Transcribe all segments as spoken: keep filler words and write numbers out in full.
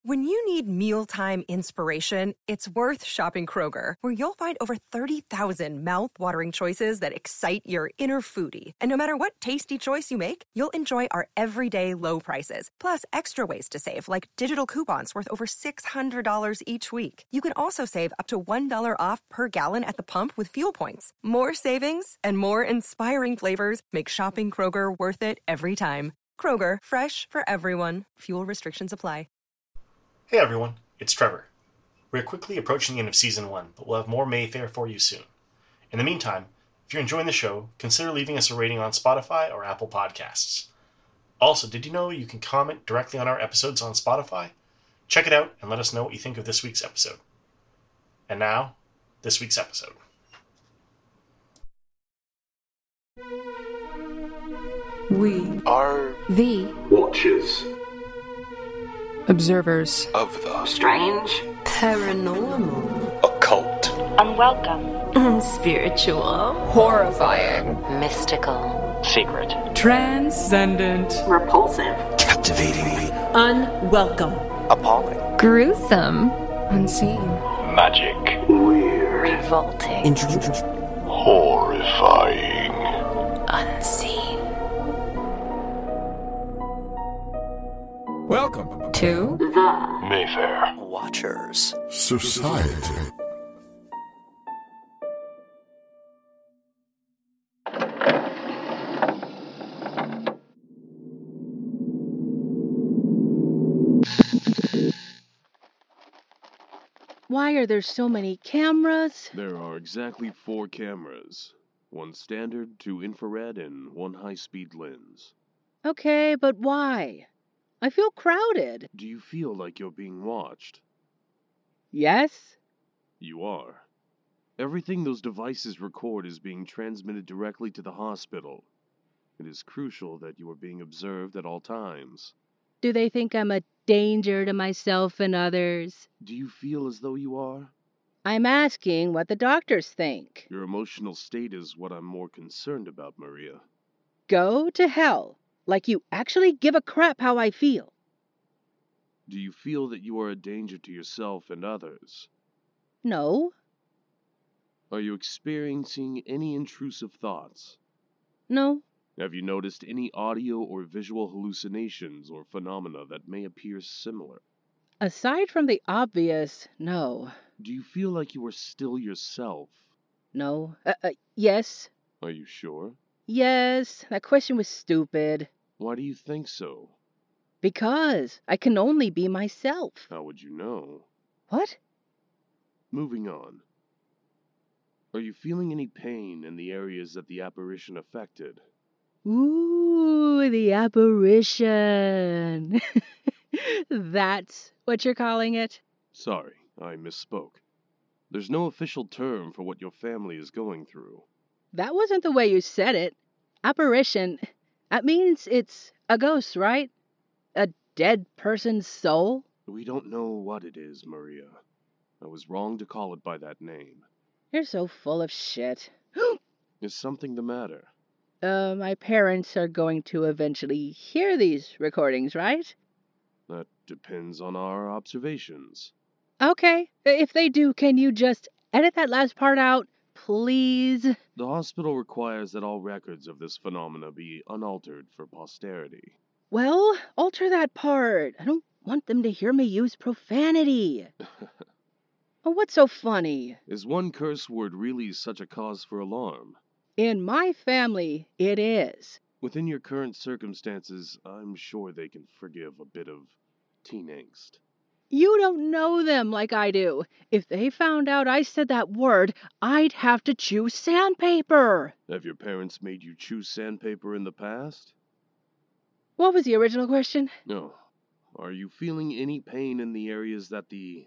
When you need mealtime inspiration, it's worth shopping Kroger, where you'll find over thirty thousand mouth-watering choices that excite your inner foodie. And no matter what tasty choice you make, you'll enjoy our everyday low prices, plus extra ways to save, like digital coupons worth over six hundred dollars each week. You can also save up to one dollar off per gallon at the pump with fuel points. More savings and more inspiring flavors make shopping Kroger worth it every time. Kroger, fresh for everyone. Fuel restrictions apply. Hey everyone, it's Trevor. We're quickly approaching the end of Season one, but we'll have more Mayfair for you soon. In the meantime, if you're enjoying the show, consider leaving us a rating on Spotify or Apple Podcasts. Also, did you know you can comment directly on our episodes on Spotify? Check it out and let us know what you think of this week's episode. And now, this week's episode. We are the Watchers, observers of the strange, paranormal, occult, unwelcome, spiritual, horrifying, mystical, secret, transcendent, repulsive, captivating, unwelcome, appalling, gruesome, unseen, magic, weird, revolting, intrusive, horrifying, unseen. Welcome to The Mayfair Watchers Society. Why are there so many cameras? There are exactly four cameras. One standard, two infrared, and one high-speed lens. Okay, but why? I feel crowded. Do you feel like you're being watched? Yes? You are. Everything those devices record is being transmitted directly to the hospital. It is crucial that you are being observed at all times. Do they think I'm a danger to myself and others? Do you feel as though you are? I'm asking what the doctors think. Your emotional state is what I'm more concerned about, Maria. Go to hell. Like you actually give a crap how I feel. Do you feel that you are a danger to yourself and others? No. Are you experiencing any intrusive thoughts? No. Have you noticed any audio or visual hallucinations or phenomena that may appear similar? Aside from the obvious, no. Do you feel like you are still yourself? No. Uh, uh, yes. Are you sure? Yes. That question was stupid. Why do you think so? Because I can only be myself. How would you know? What? Moving on. Are you feeling any pain in the areas that the apparition affected? Ooh, the apparition. That's what you're calling it? Sorry, I misspoke. There's no official term for what your family is going through. That wasn't the way you said it. Apparition, that means it's a ghost, right? A dead person's soul? We don't know what it is, Maria. I was wrong to call it by that name. You're so full of shit. Is something the matter? Uh, my parents are going to eventually hear these recordings, right? That depends on our observations. Okay, if they do, can you just edit that last part out, please? The hospital requires that all records of this phenomena be unaltered for posterity. Well, alter that part. I don't want them to hear me use profanity. Oh, what's so funny? Is one curse word really such a cause for alarm? In my family, it is. Within your current circumstances, I'm sure they can forgive a bit of teen angst. You don't know them like I do. If they found out I said that word, I'd have to chew sandpaper. Have your parents made you chew sandpaper in the past? What was the original question? No. Are you feeling any pain in the areas that the...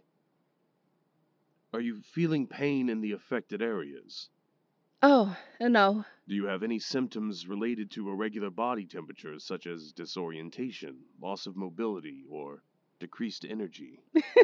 Are you feeling pain in the affected areas? Oh, no. Do you have any symptoms related to irregular body temperatures, such as disorientation, loss of mobility, or decreased energy?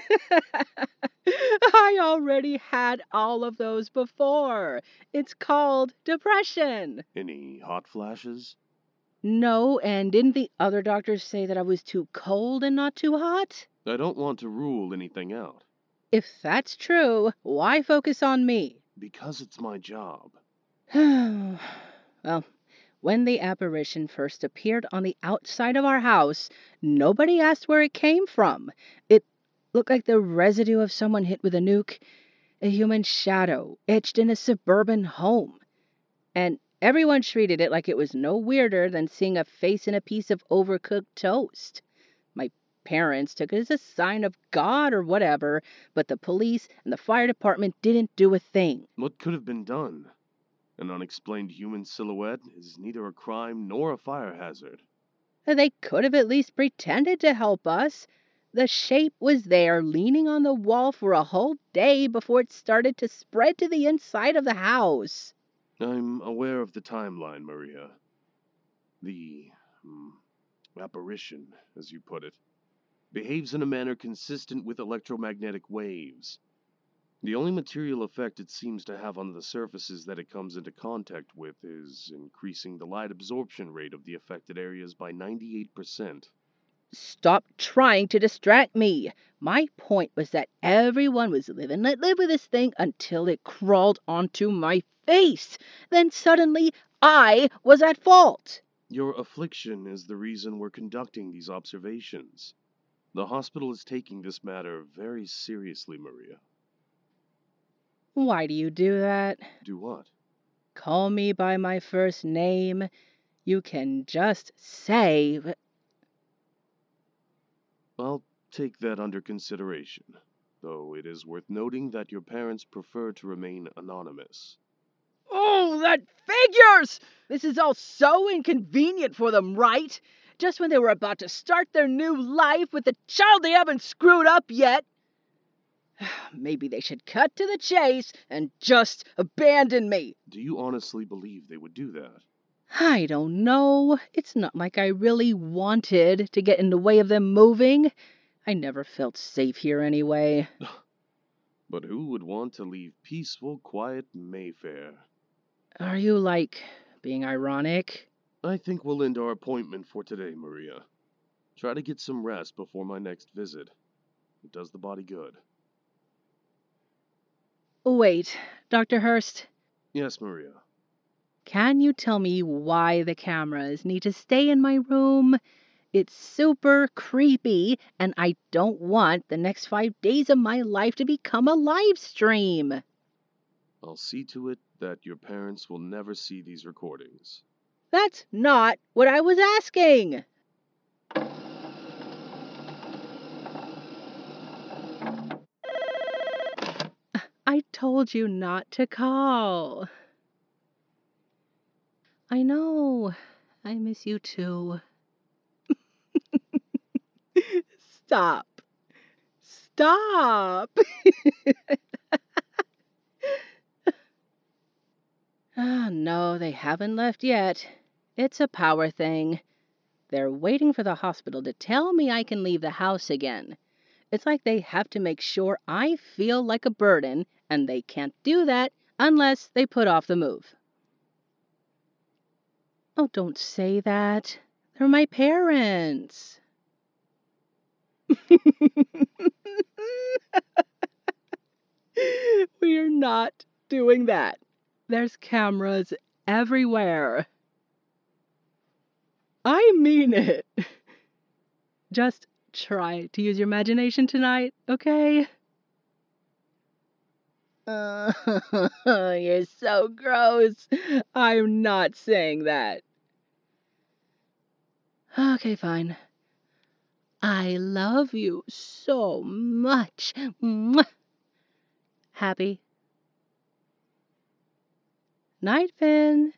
I already had all of those before. It's called depression. Any hot flashes? No, and didn't the other doctors say that I was too cold and not too hot? I don't want to rule anything out. If that's true, why focus on me? Because it's my job. Well, when the apparition first appeared on the outside of our house, nobody asked where it came from. It looked like the residue of someone hit with a nuke, a human shadow etched in a suburban home. And everyone treated it like it was no weirder than seeing a face in a piece of overcooked toast. My parents took it as a sign of God or whatever, but the police and the fire department didn't do a thing. What could have been done? An unexplained human silhouette is neither a crime nor a fire hazard. They could have at least pretended to help us. The shape was there, leaning on the wall for a whole day before it started to spread to the inside of the house. I'm aware of the timeline, Maria. The um, apparition, as you put it, behaves in a manner consistent with electromagnetic waves. The only material effect it seems to have on the surfaces that it comes into contact with is increasing the light absorption rate of the affected areas by ninety-eight percent. Stop trying to distract me. My point was that everyone was live and let live with this thing until it crawled onto my face. Then suddenly, I was at fault. Your affliction is the reason we're conducting these observations. The hospital is taking this matter very seriously, Maria. Why do you do that? Do what? Call me by my first name. You can just say... I'll take that under consideration, though it is worth noting that your parents prefer to remain anonymous. Oh, that figures! This is all so inconvenient for them, right? Just when they were about to start their new life with the child they haven't screwed up yet. Maybe they should cut to the chase and just abandon me. Do you honestly believe they would do that? I don't know. It's not like I really wanted to get in the way of them moving. I never felt safe here anyway. But who would want to leave peaceful, quiet Mayfair? Are you, like, being ironic? I think we'll end our appointment for today, Maria. Try to get some rest before my next visit. It does the body good. Wait, Doctor Hurst. Yes, Maria. Can you tell me why the cameras need to stay in my room? It's super creepy, and I don't want the next five days of my life to become a live stream. I'll see to it that your parents will never see these recordings. That's not what I was asking. I told you not to call. I know. I miss you too. Stop. Stop. Ah, no, they haven't left yet. It's a power thing. They're waiting for the hospital to tell me I can leave the house again. It's like they have to make sure I feel like a burden, and they can't do that unless they put off the move. Oh, don't say that. They're my parents. We're not doing that. There's cameras everywhere. I mean it. Just try to use your imagination tonight, okay? Uh, you're so gross. I'm not saying that. Okay, fine. I love you so much. Mwah. Happy? Night, Finn.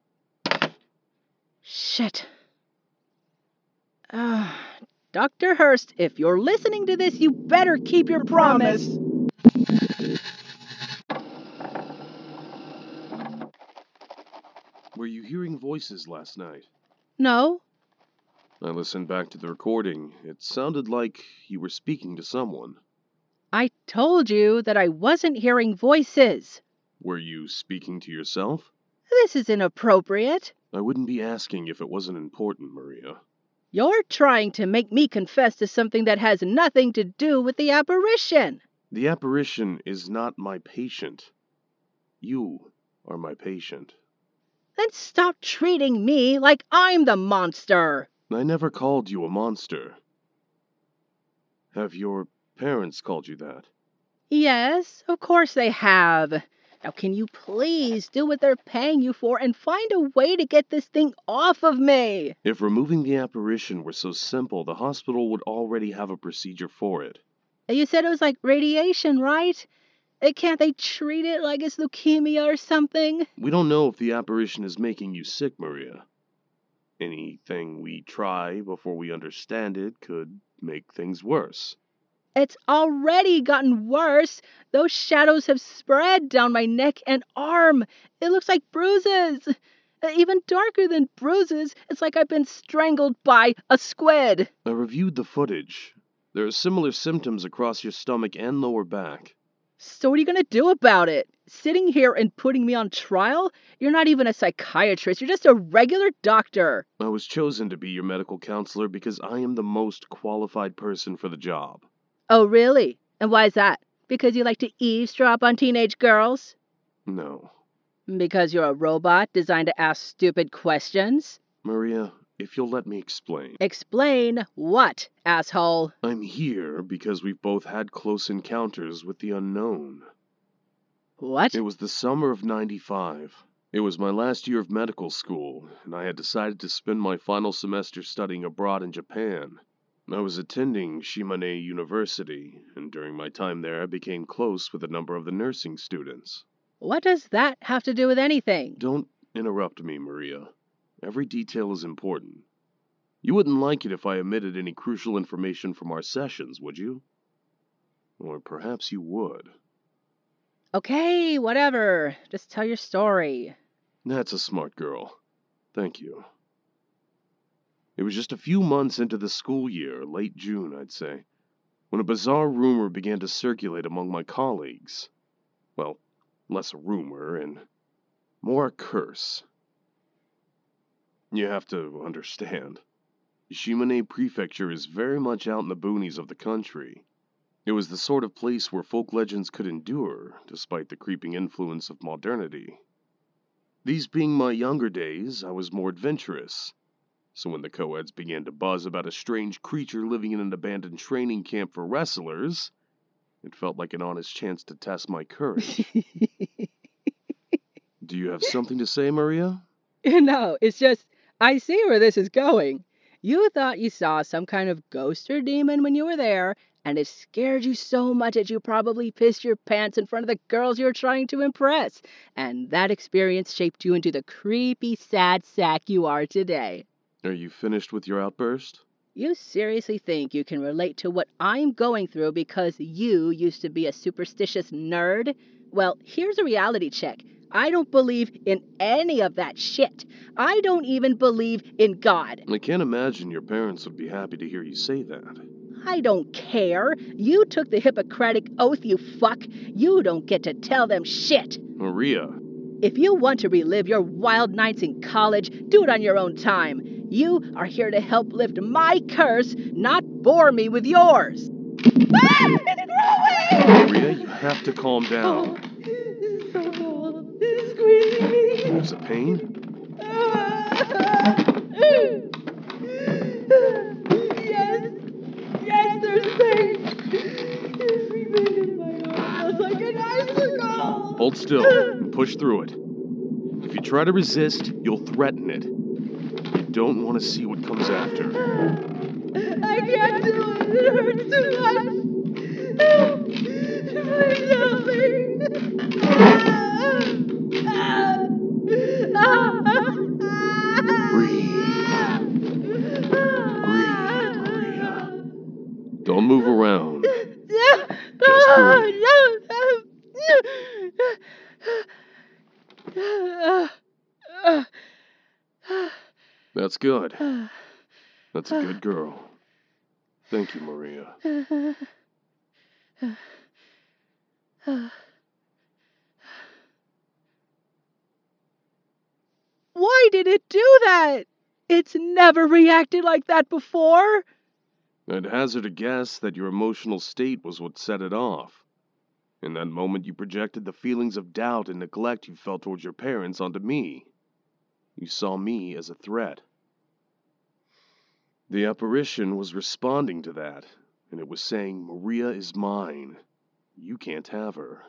Shit. Uh, Doctor Hurst, if you're listening to this, you better keep your promise. Were you hearing voices last night? No. I listened back to the recording. It sounded like you were speaking to someone. I told you that I wasn't hearing voices. Were you speaking to yourself? This is inappropriate. I wouldn't be asking if it wasn't important, Maria. You're trying to make me confess to something that has nothing to do with the apparition. The apparition is not my patient. You are my patient. Then stop treating me like I'm the monster. I never called you a monster. Have your parents called you that? Yes, of course they have. Now can you please do what they're paying you for and find a way to get this thing off of me? If removing the apparition were so simple, the hospital would already have a procedure for it. You said it was like radiation, right? Uh, Can't they treat it like it's leukemia or something? We don't know if the apparition is making you sick, Maria. Anything we try before we understand it could make things worse. It's already gotten worse. Those shadows have spread down my neck and arm. It looks like bruises. Uh, Even darker than bruises, it's like I've been strangled by a squid. I reviewed the footage. There are similar symptoms across your stomach and lower back. So what are you going to do about it? Sitting here and putting me on trial? You're not even a psychiatrist. You're just a regular doctor. I was chosen to be your medical counselor because I am the most qualified person for the job. Oh, really? And why is that? Because you like to eavesdrop on teenage girls? No. Because you're a robot designed to ask stupid questions? Maria, if you'll let me explain. Explain what, asshole? I'm here because we've both had close encounters with the unknown. What? It was the summer of ninety-five. It was my last year of medical school, and I had decided to spend my final semester studying abroad in Japan. I was attending Shimane University, and during my time there I became close with a number of the nursing students. What does that have to do with anything? Don't interrupt me, Maria. Every detail is important. You wouldn't like it if I omitted any crucial information from our sessions, would you? Or perhaps you would. Okay, whatever. Just tell your story. That's a smart girl. Thank you. It was just a few months into the school year, late June, I'd say, when a bizarre rumor began to circulate among my colleagues. Well, less a rumor and more a curse. You have to understand. Shimane Prefecture is very much out in the boonies of the country. It was the sort of place where folk legends could endure, despite the creeping influence of modernity. These being my younger days, I was more adventurous. So when the co-eds began to buzz about a strange creature living in an abandoned training camp for wrestlers, it felt like an honest chance to test my courage. Do you have something to say, Maria? No, it's just, I see where this is going. You thought you saw some kind of ghost or demon when you were there, and it scared you so much that you probably pissed your pants in front of the girls you were trying to impress. And that experience shaped you into the creepy, sad sack you are today. Are you finished with your outburst? You seriously think you can relate to what I'm going through because you used to be a superstitious nerd? Well, here's a reality check. I don't believe in any of that shit. I don't even believe in God. I can't imagine your parents would be happy to hear you say that. I don't care. You took the Hippocratic Oath, you fuck. You don't get to tell them shit. Maria. If you want to relive your wild nights in college, do it on your own time. You are here to help lift my curse, not bore me with yours. Ah! It's growing! Maria, you have to calm down. Oh, it's so cold. It's squeezing me. There's a pain? Yes. Yes, there's pain. It's remained in my arm like an icicle. Hold still and push through it. If you try to resist, you'll threaten it. You don't want to see what comes after. I can't do it. It hurts too much. Help. Please help me. Breathe. Breathe, Maria. Don't move around. Just breathe. That's good. That's a good girl. Thank you, Maria. Why did it do that? It's never reacted like that before. I'd hazard a guess that your emotional state was what set it off. In that moment, you projected the feelings of doubt and neglect you felt towards your parents onto me. You saw me as a threat. The apparition was responding to that, and it was saying, Maria is mine. You can't have her.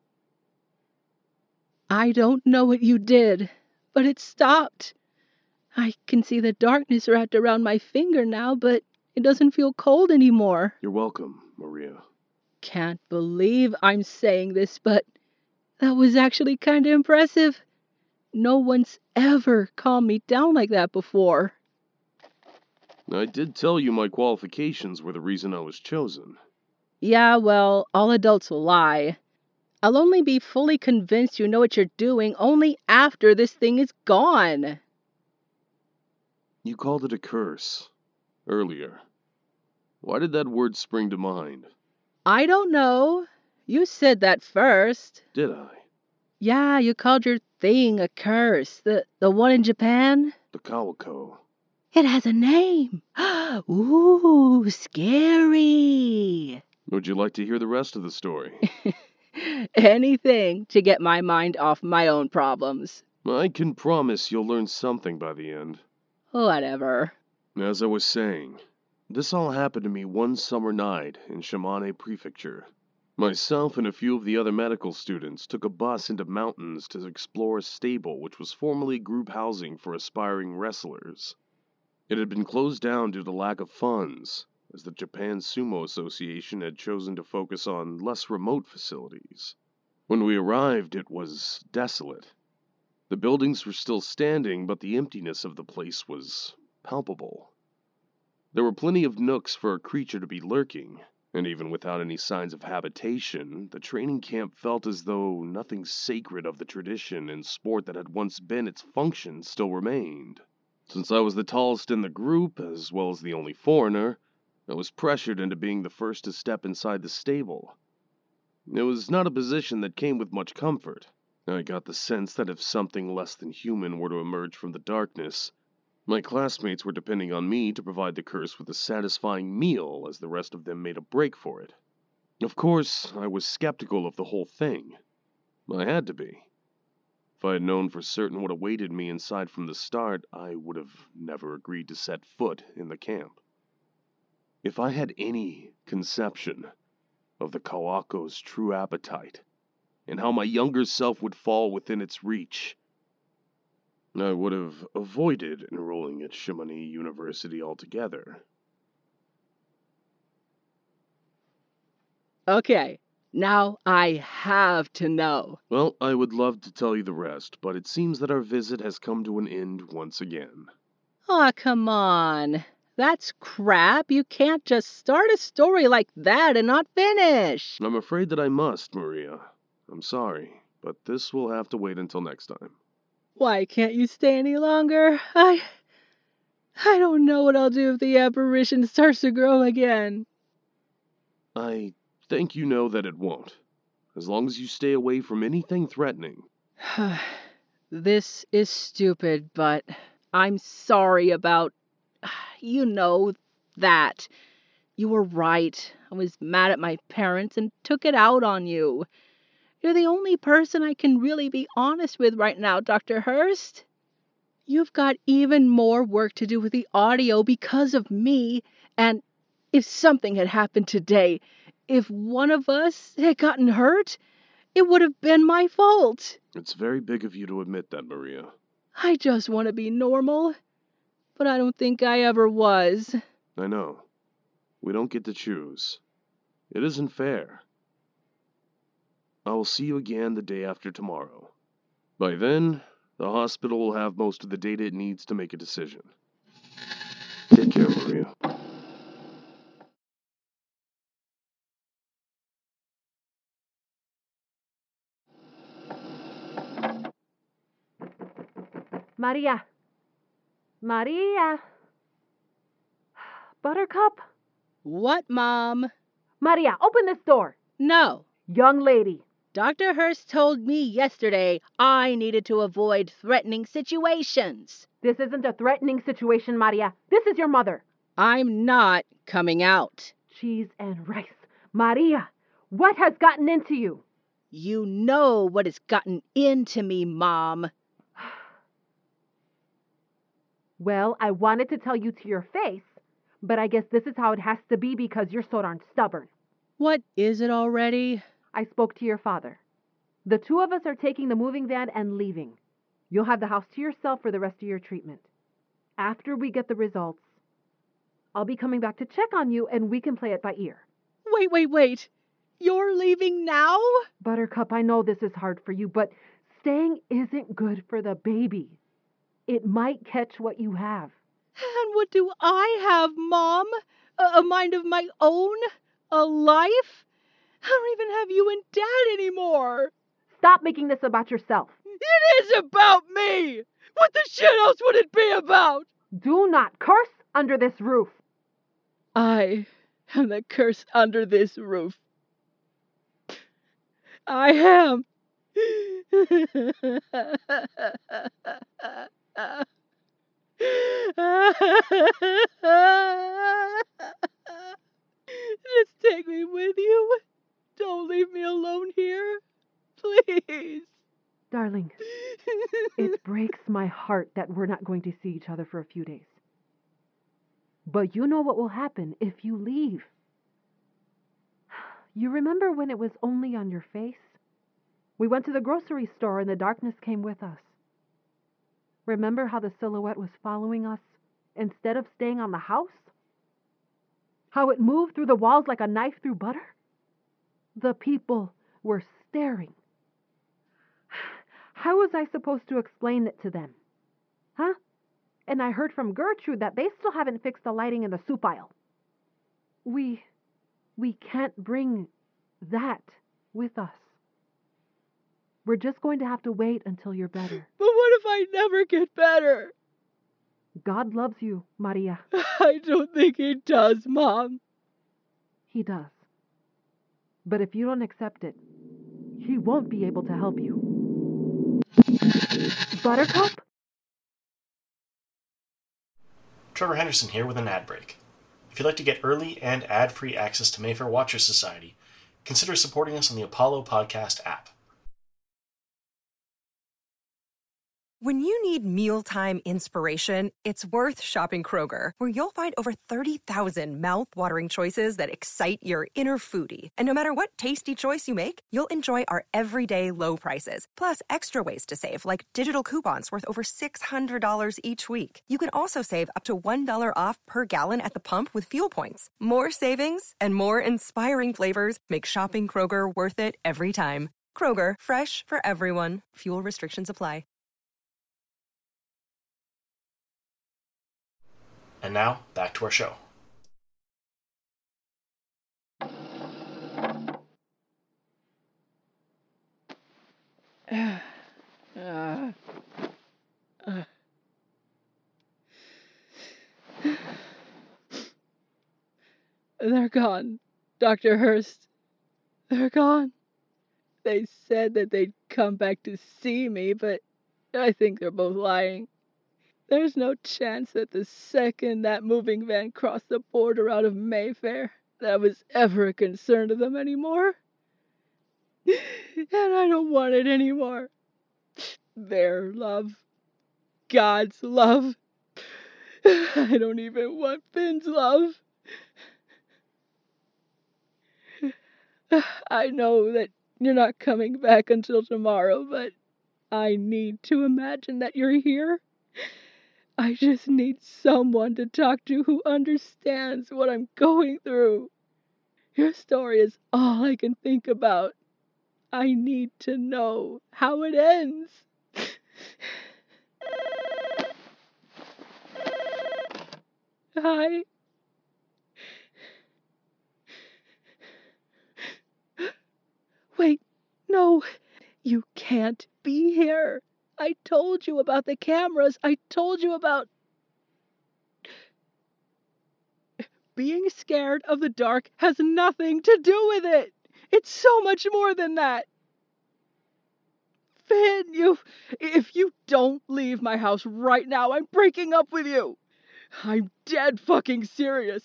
I don't know what you did, but it stopped. I can see the darkness wrapped around my finger now, but it doesn't feel cold anymore. You're welcome, Maria. Can't believe I'm saying this, but that was actually kind of impressive. No one's ever calmed me down like that before. I did tell you my qualifications were the reason I was chosen. Yeah, well, all adults will lie. I'll only be fully convinced you know what you're doing only after this thing is gone. You called it a curse earlier. Why did that word spring to mind? I don't know. You said that first. Did I? Yeah, you called your thing a curse. The the one in Japan? The Kawako. It has a name. Ooh, scary. Would you like to hear the rest of the story? Anything to get my mind off my own problems. I can promise you'll learn something by the end. Whatever. As I was saying, this all happened to me one summer night in Shimane Prefecture. Myself and a few of the other medical students took a bus into mountains to explore a stable which was formerly group housing for aspiring wrestlers. It had been closed down due to lack of funds, as the Japan Sumo Association had chosen to focus on less remote facilities. When we arrived, it was desolate. The buildings were still standing, but the emptiness of the place was palpable. There were plenty of nooks for a creature to be lurking, and even without any signs of habitation, the training camp felt as though nothing sacred of the tradition and sport that had once been its function still remained. Since I was the tallest in the group, as well as the only foreigner, I was pressured into being the first to step inside the stable. It was not a position that came with much comfort. I got the sense that if something less than human were to emerge from the darkness, my classmates were depending on me to provide the curse with a satisfying meal as the rest of them made a break for it. Of course, I was skeptical of the whole thing. I had to be. If I had known for certain what awaited me inside from the start, I would have never agreed to set foot in the camp. If I had any conception of the Kawako's true appetite, and how my younger self would fall within its reach, I would have avoided enrolling at Shimane University altogether. Okay, now I have to know. Well, I would love to tell you the rest, but it seems that our visit has come to an end once again. Aw, come on. That's crap. You can't just start a story like that and not finish. I'm afraid that I must, Maria. I'm sorry, but this will have to wait until next time. Why can't you stay any longer? I... I don't know what I'll do if the apparition starts to grow again. I think you know that it won't, as long as you stay away from anything threatening. This is stupid, but I'm sorry about... You know, that. You were right. I was mad at my parents and took it out on you. You're the only person I can really be honest with right now, Doctor Hurst. You've got even more work to do with the audio because of me, and if something had happened today, if one of us had gotten hurt, it would have been my fault. It's very big of you to admit that, Maria. I just want to be normal, but I don't think I ever was. I know. We don't get to choose. It isn't fair. I will see you again the day after tomorrow. By then, the hospital will have most of the data it needs to make a decision. Take care, Maria. Maria. Maria. Buttercup? What, Mom? Maria, open this door. No. Young lady, Doctor Hurst told me yesterday I needed to avoid threatening situations. This isn't a threatening situation, Maria. This is your mother. I'm not coming out. Cheese and rice. Maria, what has gotten into you? You know what has gotten into me, Mom. Well, I wanted to tell you to your face, but I guess this is how it has to be because you're so darn stubborn. What is it already? I spoke to your father. The two of us are taking the moving van and leaving. You'll have the house to yourself for the rest of your treatment. After we get the results, I'll be coming back to check on you and we can play it by ear. Wait, wait, wait. You're leaving now? Buttercup, I know this is hard for you, but staying isn't good for the baby. It might catch what you have. And what do I have, Mom? A, a mind of my own? A life? I don't even have you and Dad anymore. Stop making this about yourself. It is about me. What the shit else would it be about? Do not curse under this roof. I am the curse under this roof. I am. Just take me with you. Don't leave me alone here. Please. Darling, it breaks my heart that we're not going to see each other for a few days. But you know what will happen if you leave. You remember when it was only on your face? We went to the grocery store and the darkness came with us. Remember how the silhouette was following us instead of staying on the house? How it moved through the walls like a knife through butter? The people were staring. How was I supposed to explain it to them? Huh? And I heard from Gertrude that they still haven't fixed the lighting in the soup aisle. We, we can't bring that with us. We're just going to have to wait until you're better. But what if I never get better? God loves you, Maria. I don't think he does, Mom. He does. But if you don't accept it, he won't be able to help you. Buttercup? Trevor Henderson here with an ad break. If you'd like to get early and ad-free access to Mayfair Watchers Society, consider supporting us on the Apollo Podcast app. When you need mealtime inspiration, it's worth shopping Kroger, where you'll find over thirty thousand mouth-watering choices that excite your inner foodie. And no matter what tasty choice you make, you'll enjoy our everyday low prices, plus extra ways to save, like digital coupons worth over six hundred dollars each week. You can also save up to one dollar off per gallon at the pump with fuel points. More savings and more inspiring flavors make shopping Kroger worth it every time. Kroger, fresh for everyone. Fuel restrictions apply. And now, back to our show. Uh, uh, uh. They're gone, Doctor Hurst. They're gone. They said that they'd come back to see me, but I think they're both lying. There's no chance that the second that moving van crossed the border out of Mayfair, that was ever a concern to them anymore. And I don't want it anymore. Their love. God's love. I don't even want Finn's love. I know that you're not coming back until tomorrow, but I need to imagine that you're here. I just need someone to talk to who understands what I'm going through. Your story is all I can think about. I need to know how it ends. Hi. Wait, no, you can't be here. I told you about the cameras. I told you about being scared of the dark has nothing to do with it. It's so much more than that. Finn, you... If you don't leave my house right now, I'm breaking up with you. I'm dead fucking serious.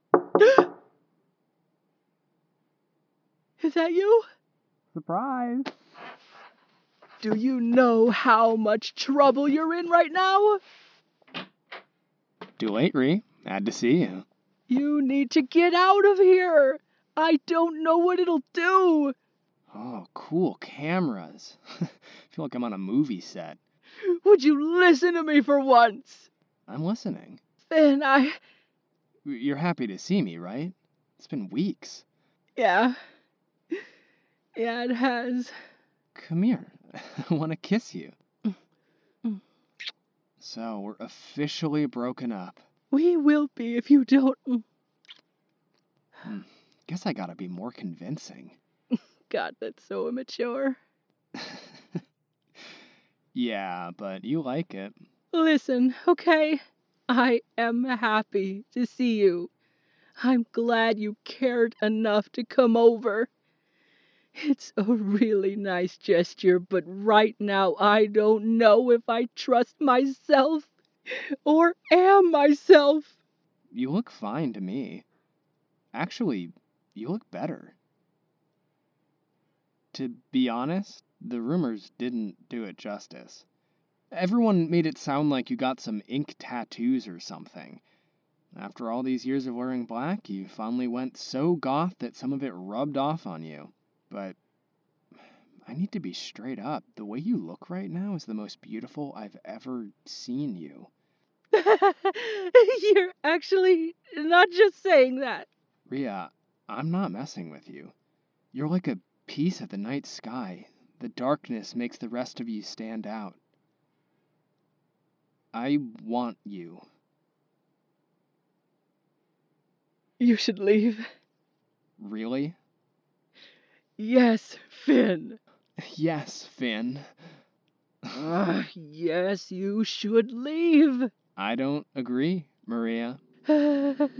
Is that you? Surprise! Do you know how much trouble you're in right now? Too late, Ree. Had to see you. You need to get out of here. I don't know what it'll do. Oh, cool cameras. Feel like I'm on a movie set. Would you listen to me for once? I'm listening. Finn, I... You're happy to see me, right? It's been weeks. Yeah. Yeah, it has. Come here. I want to kiss you. Mm. So, we're officially broken up. We will be if you don't... Hmm. Guess I gotta be more convincing. God, that's so immature. Yeah, but you like it. Listen, okay? I am happy to see you. I'm glad you cared enough to come over. It's a really nice gesture, but right now I don't know if I trust myself or am myself. You look fine to me. Actually, you look better. To be honest, the rumors didn't do it justice. Everyone made it sound like you got some ink tattoos or something. After all these years of wearing black, you finally went so goth that some of it rubbed off on you. But I need to be straight up. The way you look right now is the most beautiful I've ever seen you. You're actually not just saying that. Rhea, I'm not messing with you. You're like a piece of the night sky. The darkness makes the rest of you stand out. I want you. You should leave. Really? Yes, Finn. Yes, Finn. Uh, yes, you should leave. I don't agree, Maria. Finn,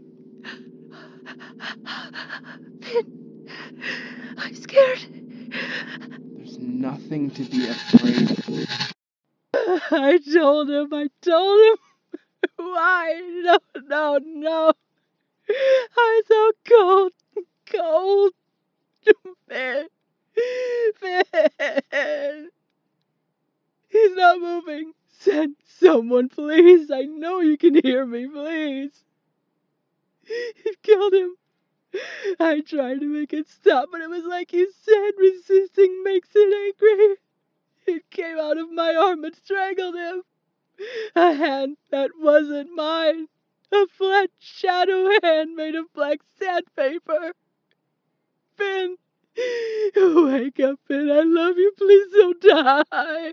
I'm scared. There's nothing to be afraid of. I told him, I told him. Why? No, no, no. I'm so cold, cold. Finn, Finn. He's not moving. Send someone, please. I know you can hear me, please. It killed him. I tried to make it stop, but it was like you said, resisting makes it angry. It came out of my arm and strangled him. A hand that wasn't mine. A flat shadow hand made of black sandpaper. Finn, wake up, Finn. I love you. Please don't die.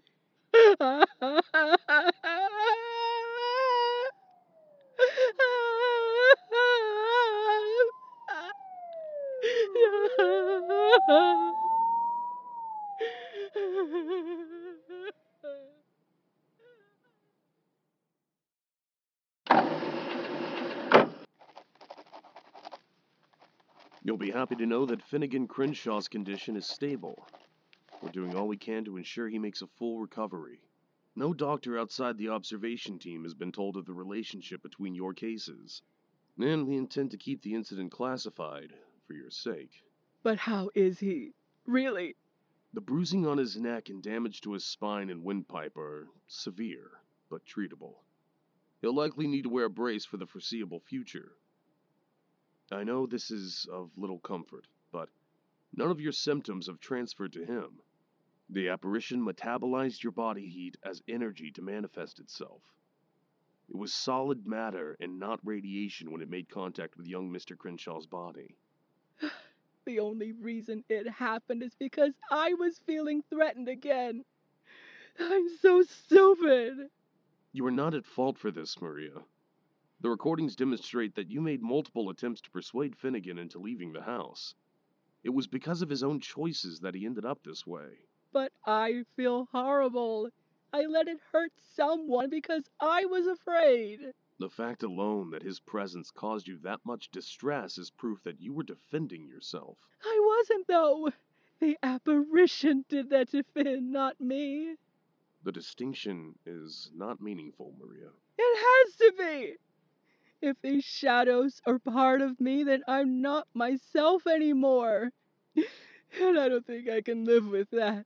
You'll be happy to know that Finnegan Crenshaw's condition is stable. We're doing all we can to ensure he makes a full recovery. No doctor outside the observation team has been told of the relationship between your cases. And we intend to keep the incident classified, for your sake. But how is he? Really? The bruising on his neck and damage to his spine and windpipe are severe, but treatable. He'll likely need to wear a brace for the foreseeable future. I know this is of little comfort, but none of your symptoms have transferred to him. The apparition metabolized your body heat as energy to manifest itself. It was solid matter and not radiation when it made contact with young Mister Crenshaw's body. The only reason it happened is because I was feeling threatened again. I'm so stupid. You are not at fault for this, Maria. The recordings demonstrate that you made multiple attempts to persuade Finnegan into leaving the house. It was because of his own choices that he ended up this way. But I feel horrible. I let it hurt someone because I was afraid. The fact alone that his presence caused you that much distress is proof that you were defending yourself. I wasn't, though. The apparition did that to Finn, not me. The distinction is not meaningful, Maria. It has to be! If these shadows are part of me, then I'm not myself anymore. And I don't think I can live with that.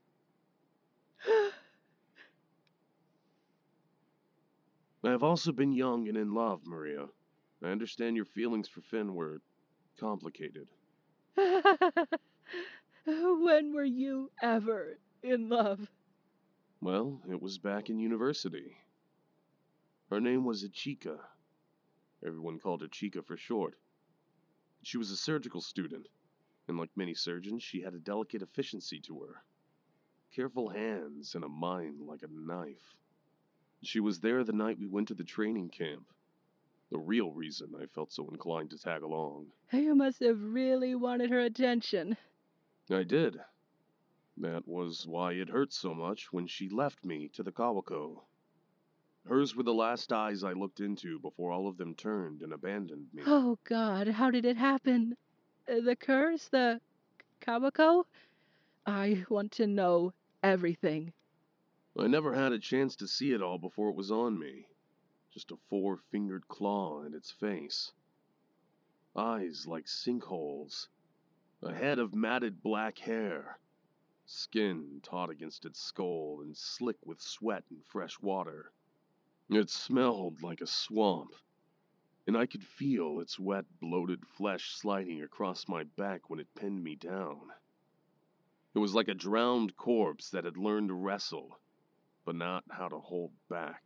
I have also been young and in love, Maria. I understand your feelings for Finn were complicated. When were you ever in love? Well, it was back in university. Her name was Ichika. Everyone called her Chica for short. She was a surgical student, and like many surgeons, she had a delicate efficiency to her. Careful hands and a mind like a knife. She was there the night we went to the training camp. The real reason I felt so inclined to tag along. You must have really wanted her attention. I did. That was why it hurt so much when she left me to the Kawako. Hers were the last eyes I looked into before all of them turned and abandoned me. Oh, God, how did it happen? Uh, The curse? The Kawako? I want to know everything. I never had a chance to see it all before it was on me. Just a four-fingered claw in its face. Eyes like sinkholes. A head of matted black hair. Skin taut against its skull and slick with sweat and fresh water. It smelled like a swamp, and I could feel its wet, bloated flesh sliding across my back when it pinned me down. It was like a drowned corpse that had learned to wrestle, but not how to hold back.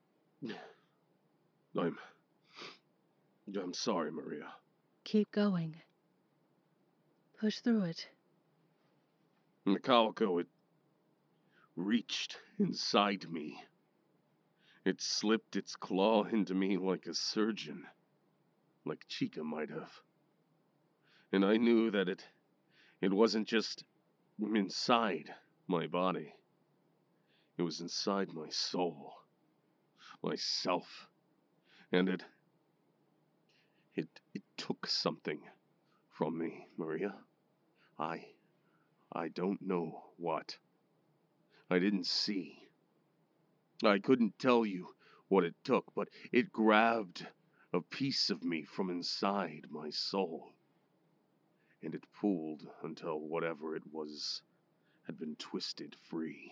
I'm... I'm sorry, Maria. Keep going. Push through it. And the Kawako, it reached inside me. It slipped its claw into me like a surgeon, like Chica might have. And I knew that it, it wasn't just inside my body. It was inside my soul, myself. And it, it, it took something from me, Maria. I, I don't know what. I didn't see. I couldn't tell you what it took, but it grabbed a piece of me from inside my soul. And it pulled until whatever it was had been twisted free.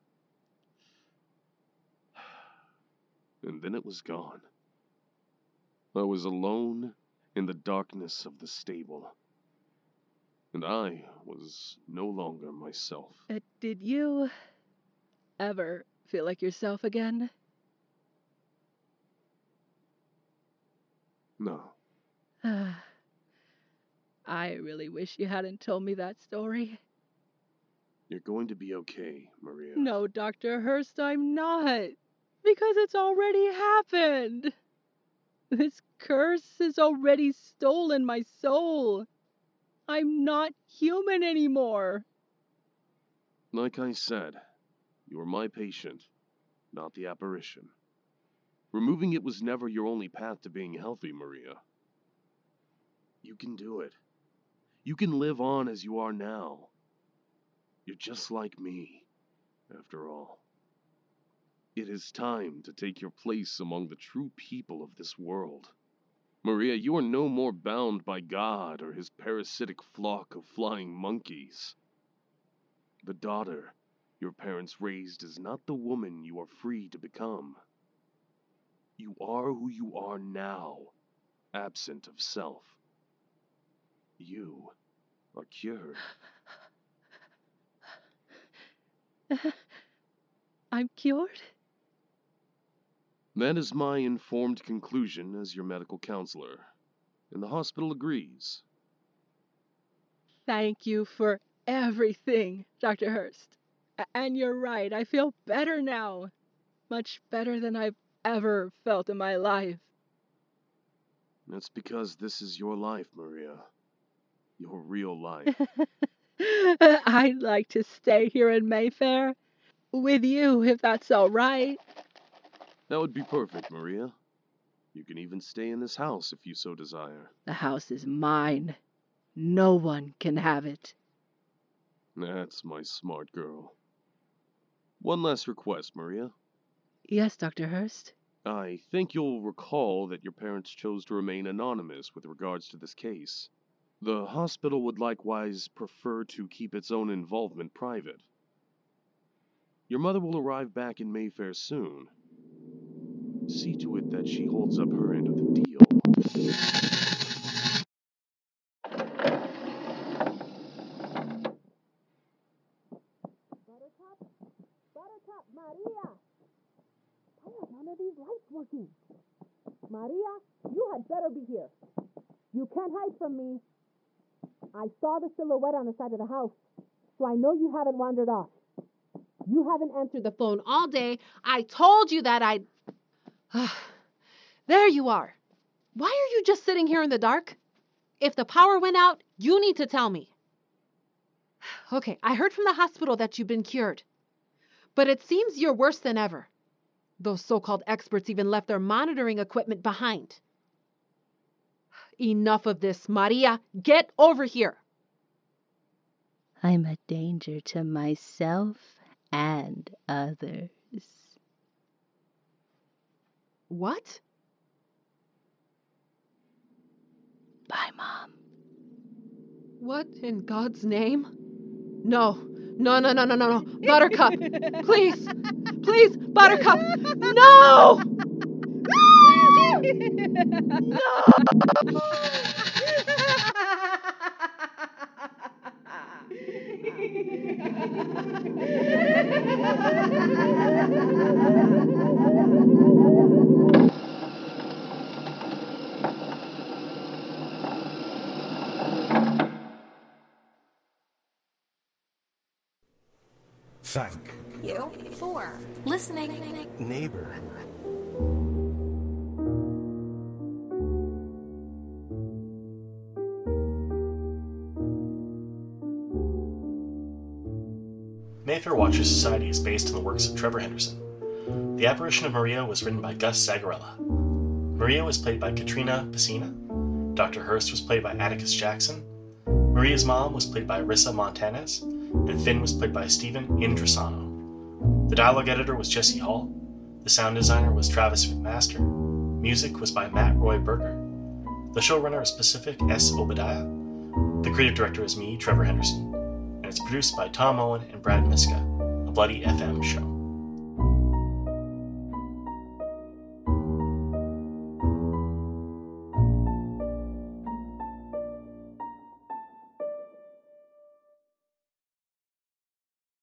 And then it was gone. I was alone in the darkness of the stable. And I was no longer myself. Uh, did you ever feel like yourself again? No. I really wish you hadn't told me that story. You're going to be okay, Maria. No, Doctor Hurst, I'm not. Because it's already happened. This curse has already stolen my soul. I'm not human anymore. Like I said, you were my patient, not the apparition. Removing it was never your only path to being healthy, Maria. You can do it. You can live on as you are now. You're just like me, after all. It is time to take your place among the true people of this world. Maria, you are no more bound by God or his parasitic flock of flying monkeys. The daughter your parents raised is not the woman you are free to become. You are who you are now, absent of self. You are cured. I'm cured? That is my informed conclusion as your medical counselor, and the hospital agrees. Thank you for everything, Doctor Hurst. A- And you're right, I feel better now. Much better than I've ever felt in my life. That's because this is your life, Maria. Your real life. I'd like to stay here in Mayfair. With you, if that's all right. That would be perfect, Maria. You can even stay in this house if you so desire. The house is mine. No one can have it. That's my smart girl. One last request, Maria. Yes, Doctor Hurst? I think you'll recall that your parents chose to remain anonymous with regards to this case. The hospital would likewise prefer to keep its own involvement private. Your mother will arrive back in Mayfair soon. See to it that she holds up her end of the deal. Buttercup? Buttercup, Maria! Why are none of these lights working? Maria, you had better be here. You can't hide from me. I saw the silhouette on the side of the house, so I know you haven't wandered off. You haven't answered the phone all day. I told you that I'd... There you are. Why are you just sitting here in the dark? If the power went out, you need to tell me. Okay, I heard from the hospital that you've been cured. But it seems you're worse than ever. Those so-called experts even left their monitoring equipment behind. Enough of this, Maria. Get over here. I'm a danger to myself and others. What? Bye, Mom. What in God's name? No. No, no, no, no, no, no. Buttercup. Please. Please, Buttercup. No! No! Thank You for listening. neighbor. Mayfair Watcher Society is based on the works of Trevor Henderson. The Apparition of Maria was written by Gus Zagarella. Maria was played by Katrina Pacina. Doctor Hurst was played by Atticus Jackson. Maria's mom was played by Rissa Montanez, and Finn was played by Stephen Indrasano. The dialogue editor was Jesse Hall. The sound designer was Travis McMaster. Music was by Matt Roy Berger. The showrunner is Pacific S. Obadiah. The creative director is me, Trevor Henderson. And it's produced by Tom Owen and Brad Miska, a Bloody F M show.